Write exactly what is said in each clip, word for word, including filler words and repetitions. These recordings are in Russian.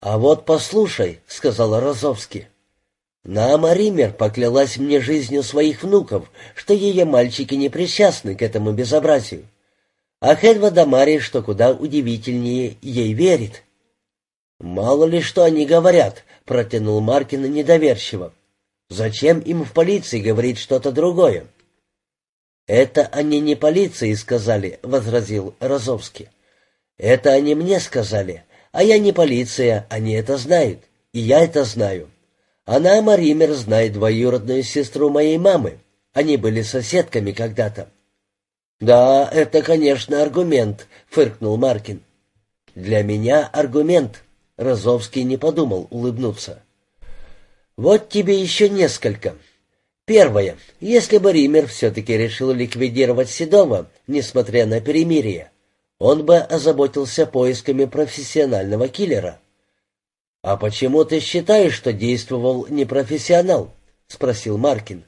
«А вот послушай», — сказал Розовский, — «Наама Риммер поклялась мне жизнью своих внуков, что ее мальчики не причастны к этому безобразию. А Хельва Дамари, что куда удивительнее, ей верит». «Мало ли что они говорят», — протянул Маркин недоверчиво. «Зачем им в полиции говорить что-то другое?» «Это они не полиции сказали», — возразил Розовский. «Это они мне сказали, а я не полиция, они это знают, и я это знаю. Она, Маример, знает двоюродную сестру моей мамы. Они были соседками когда-то». «Да, это, конечно, аргумент», — фыркнул Маркин. «Для меня аргумент», — Розовский не подумал улыбнуться. «Вот тебе еще несколько. Первое. Если бы Риммер все-таки решил ликвидировать Седова, несмотря на перемирие, он бы озаботился поисками профессионального киллера». «А почему ты считаешь, что действовал непрофессионал?» — спросил Маркин.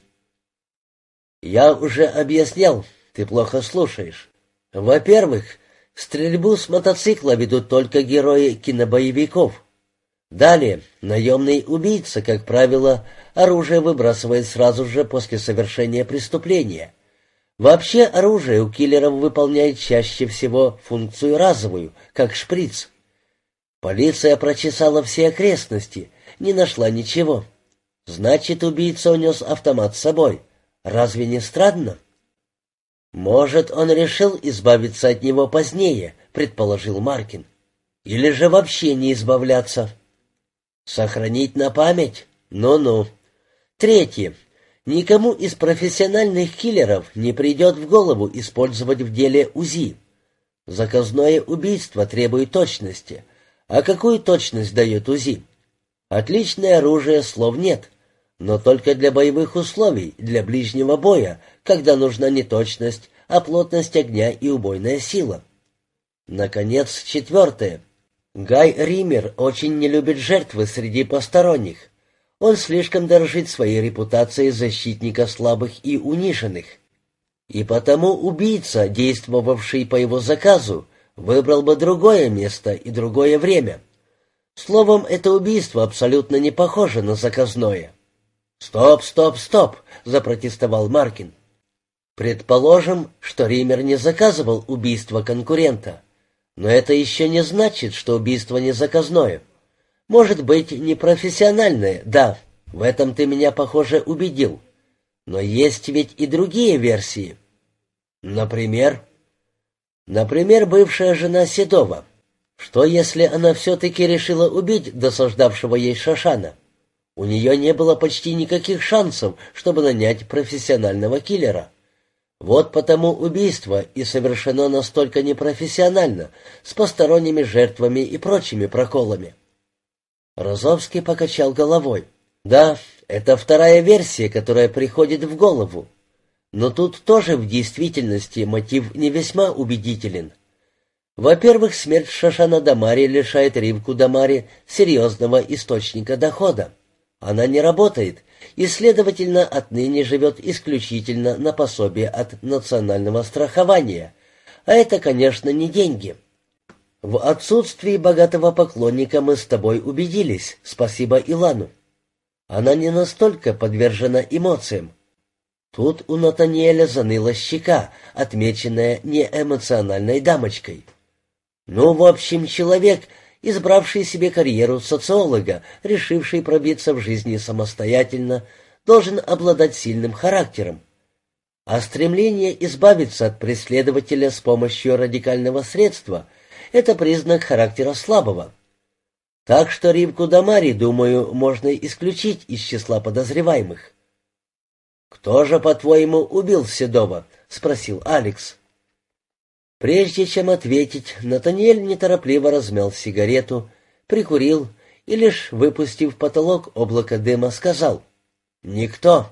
«Я уже объяснял, ты плохо слушаешь. Во-первых, стрельбу с мотоцикла ведут только герои кинобоевиков. Далее, наемный убийца, как правило, оружие выбрасывает сразу же после совершения преступления. Вообще оружие у киллеров выполняет чаще всего функцию разовую, как шприц. Полиция прочесала все окрестности, не нашла ничего. Значит, убийца унес автомат с собой. Разве не странно?» «Может, он решил избавиться от него позднее», — предположил Маркин. «Или же вообще не избавляться?» «Сохранить на память? Ну-ну». Третье. Никому из профессиональных киллеров не придет в голову использовать в деле УЗИ. Заказное убийство требует точности. А какую точность дает УЗИ? Отличное оружие, слов нет. Но только для боевых условий, для ближнего боя, когда нужна не точность, а плотность огня и убойная сила. Наконец, четвертое. Гай Риммер очень не любит жертвы среди посторонних. Он слишком дорожит своей репутацией защитника слабых и униженных. И потому убийца, действовавший по его заказу, выбрал бы другое место и другое время. Словом, это убийство абсолютно не похоже на заказное. «Стоп, стоп, стоп!» — запротестовал Маркин. «Предположим, что Риммер не заказывал убийство конкурента. Но это еще не значит, что убийство не заказное. Может быть, непрофессиональное, да, в этом ты меня, похоже, убедил. Но есть ведь и другие версии. Например? Например, бывшая жена Седова. Что, если она все-таки решила убить досаждавшего ей Шошана? У нее не было почти никаких шансов, чтобы нанять профессионального киллера. Вот потому убийство и совершено настолько непрофессионально, с посторонними жертвами и прочими проколами». Розовский покачал головой. «Да, это вторая версия, которая приходит в голову. Но тут тоже в действительности мотив не весьма убедителен. Во-первых, смерть Шошана Дамари лишает Ривку Дамари серьезного источника дохода. Она не работает и, следовательно, отныне живет исключительно на пособие от национального страхования, а это, конечно, не деньги. В отсутствии богатого поклонника мы с тобой убедились, спасибо Илану. Она не настолько подвержена эмоциям. Тут у Натаниэля заныла щека, отмеченная неэмоциональной дамочкой. Ну, в общем, человек, избравший себе карьеру социолога, решивший пробиться в жизни самостоятельно, должен обладать сильным характером. А стремление избавиться от преследователя с помощью радикального средства — это признак характера слабого. Так что Ривку Дамари, думаю, можно исключить из числа подозреваемых. «Кто же, по-твоему, убил Седова?» — спросил Алекс. Прежде чем ответить, Натаниэль неторопливо размял сигарету, прикурил и, лишь выпустив в потолок облако дыма, сказал: «Никто».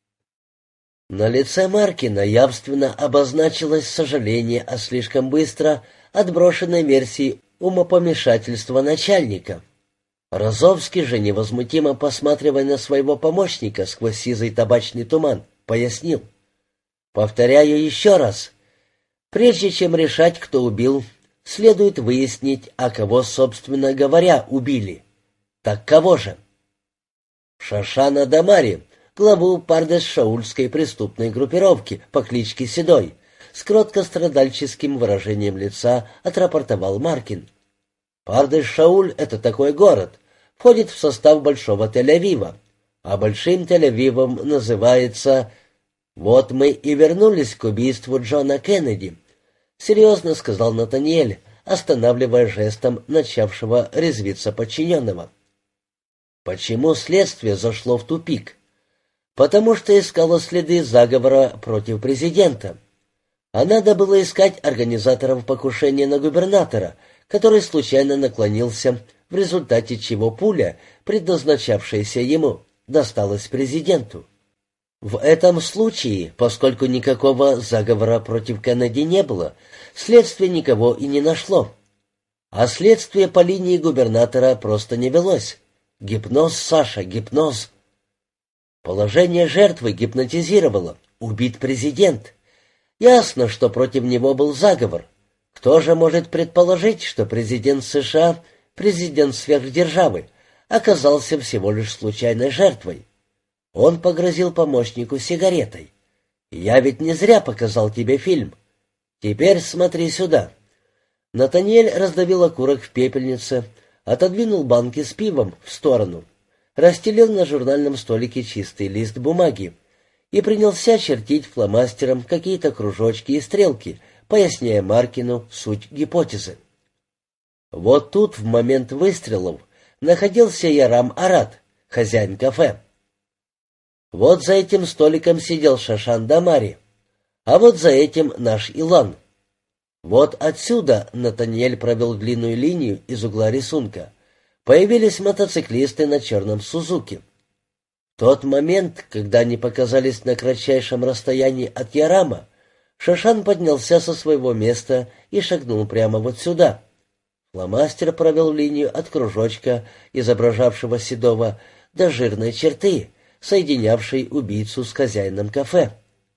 На лице Маркина явственно обозначилось сожаление о слишком быстро отброшенной версии умопомешательства начальника. Розовский же, невозмутимо посматривая на своего помощника сквозь сизый табачный туман, пояснил: «Повторяю еще раз. Прежде чем решать, кто убил, следует выяснить, а кого, собственно говоря, убили. Так кого же? Шошана Дамари, главу пардес-шаульской преступной группировки по кличке Седой, с кротко-страдальческим выражением лица отрапортовал Маркин. Пардес-Шауль — это такой город, входит в состав Большого Тель-Авива, а Большим Тель-Авивом называется... «Вот мы и вернулись к убийству Джона Кеннеди», — серьезно сказал Натаниэль, останавливая жестом начавшего резвиться подчиненного. «Почему следствие зашло в тупик? Потому что искало следы заговора против президента. А надо было искать организаторов покушения на губернатора, который случайно наклонился, в результате чего пуля, предназначавшаяся ему, досталась президенту. В этом случае, поскольку никакого заговора против Кеннеди не было, следствие никого и не нашло. А следствие по линии губернатора просто не велось. Гипноз, Саша, гипноз. Положение жертвы гипнотизировало. Убит президент. Ясно, что против него был заговор. Кто же может предположить, что президент США, президент сверхдержавы, оказался всего лишь случайной жертвой? Он погрозил помощнику сигаретой. «Я ведь не зря показал тебе фильм. Теперь смотри сюда». Натаниэль раздавил окурок в пепельнице, отодвинул банки с пивом в сторону, расстелил на журнальном столике чистый лист бумаги и принялся чертить фломастером какие-то кружочки и стрелки, поясняя Маркину суть гипотезы. Вот тут в момент выстрелов находился Ярам Арат, хозяин кафе. Вот за этим столиком сидел Шошан Дамари, а вот за этим наш Илан. Вот отсюда Натаниэль провел длинную линию из угла рисунка. Появились мотоциклисты на черном Сузуки. В тот момент, когда они показались на кратчайшем расстоянии от Ярама, Шошан поднялся со своего места и шагнул прямо вот сюда. Фломастер провел линию от кружочка, изображавшего Седова, до жирной черты, соединявшей убийцу с хозяином кафе.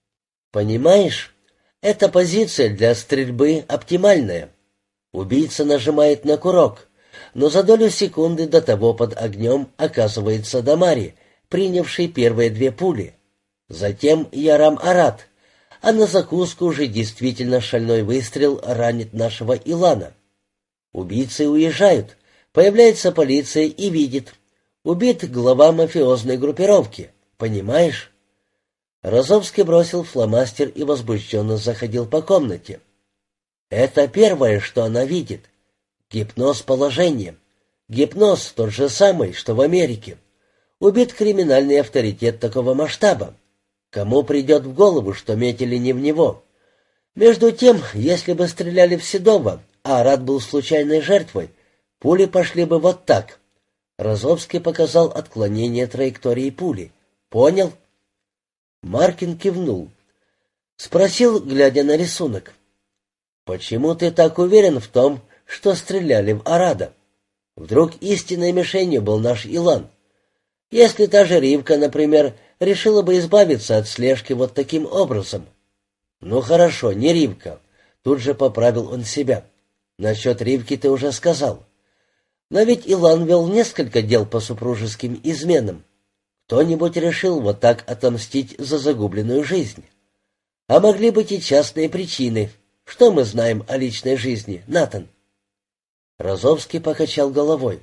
Понимаешь, эта позиция для стрельбы оптимальная. Убийца нажимает на курок, но за долю секунды до того под огнем оказывается Дамари, принявший первые две пули. Затем Ярам Арат, а на закуску уже действительно шальной выстрел ранит нашего Илана. Убийцы уезжают, появляется полиция и видит. Убит глава мафиозной группировки, понимаешь? Розовский бросил фломастер и возбужденно заходил по комнате. Это первое, что она видит. Гипноз положения. Гипноз тот же самый, что в Америке. Убит криминальный авторитет такого масштаба. Кому придет в голову, что метили не в него? Между тем, если бы стреляли в Седова, а Арат был случайной жертвой, пули пошли бы вот так. Розовский показал отклонение траектории пули. «Понял?» Маркин кивнул. Спросил, глядя на рисунок. «Почему ты так уверен в том, что стреляли в Арада? Вдруг истинной мишенью был наш Илан? Если та же Ривка, например, решила бы избавиться от слежки вот таким образом?» «Ну хорошо, не Ривка». Тут же поправил он себя. «Насчет Ривки ты уже сказал. Но ведь Илан вел несколько дел по супружеским изменам. Кто-нибудь решил вот так отомстить за загубленную жизнь. А могли быть и частные причины. Что мы знаем о личной жизни, Натан?» Розовский покачал головой.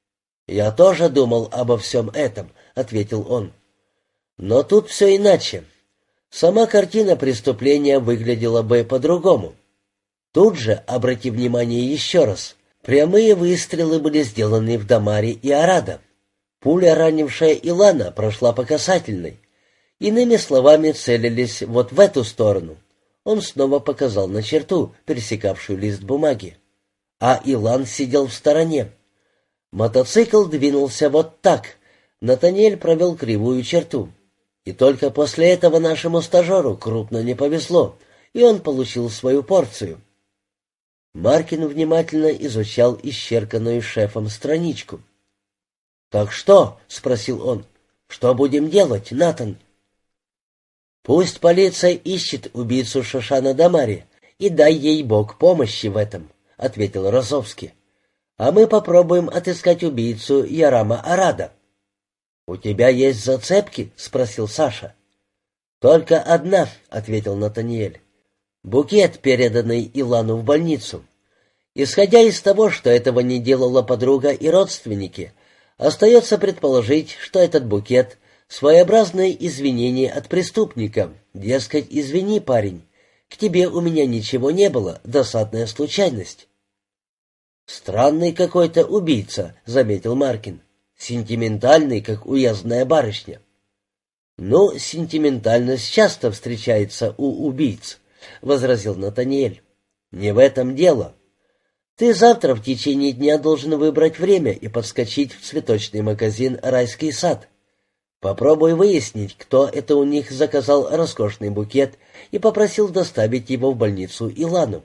«Я тоже думал обо всем этом», — ответил он. «Но тут все иначе. Сама картина преступления выглядела бы по-другому. Тут же, обрати внимание еще раз, прямые выстрелы были сделаны в Дамари и Арада. Пуля, ранившая Илана, прошла по касательной. Иными словами, целились вот в эту сторону». Он снова показал на черту, пересекавшую лист бумаги. А Илан сидел в стороне. Мотоцикл двинулся вот так. Натаниэль провел кривую черту. И только после этого нашему стажеру крупно не повезло, и он получил свою порцию. Маркин внимательно изучал исчерканную шефом страничку. «Так что?» — спросил он. «Что будем делать, Натан?» «Пусть полиция ищет убийцу Шошана Дамари, и дай ей Бог помощи в этом», — ответил Розовский. а мы попробуем отыскать убийцу Ярама Арада». «У тебя есть зацепки?» — спросил Саша. «Только одна», — ответил Натаниэль. «Букет, переданный Илану в больницу. Исходя из того, что этого не делала подруга и родственники, остается предположить, что этот букет — своеобразное извинение от преступника. Дескать, извини, парень, к тебе у меня ничего не было, досадная случайность». «Странный какой-то убийца», — заметил Маркин. «Сентиментальный, как уездная барышня». «Ну, сентиментальность часто встречается у убийц», — возразил Натаниэль. «Не в этом дело. Ты завтра в течение дня должен выбрать время и подскочить в цветочный магазин «Райский сад». Попробуй выяснить, кто это у них заказал роскошный букет и попросил доставить его в больницу Илану».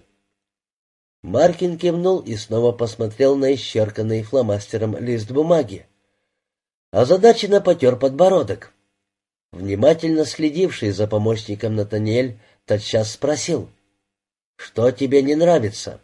Маркин кивнул и снова посмотрел на исчерканный фломастером лист бумаги. Озадаченно потер подбородок. Внимательно следивший за помощником Натаниэль тотчас спросил: «Что тебе не нравится?»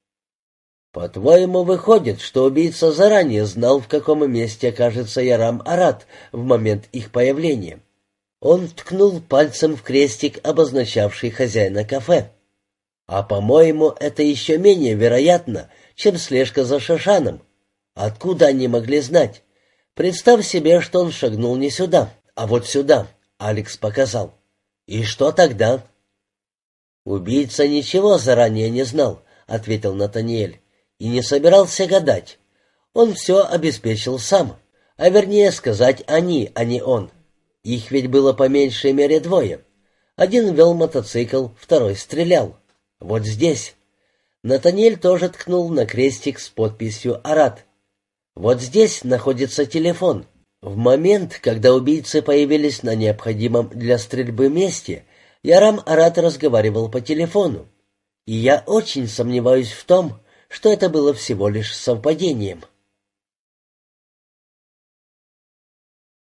«По-твоему, выходит, что убийца заранее знал, в каком месте окажется Ярам Арад в момент их появления?» Он ткнул пальцем в крестик, обозначавший хозяина кафе. «А, по-моему, это еще менее вероятно, чем слежка за Шашаном. Откуда они могли знать? Представь себе, что он шагнул не сюда, а вот сюда», — Алекс показал. «И что тогда?» «Убийца ничего заранее не знал», — ответил Натаниэль, — «и не собирался гадать. Он все обеспечил сам, а вернее сказать они, а не он. Их ведь было по меньшей мере двое. Один вел мотоцикл, второй стрелял. Вот здесь». Натаниэль тоже ткнул на крестик с подписью «Арад». «Вот здесь находится телефон. В момент, когда убийцы появились на необходимом для стрельбы месте, Ярам Арад разговаривал по телефону. И я очень сомневаюсь в том, что это было всего лишь совпадением».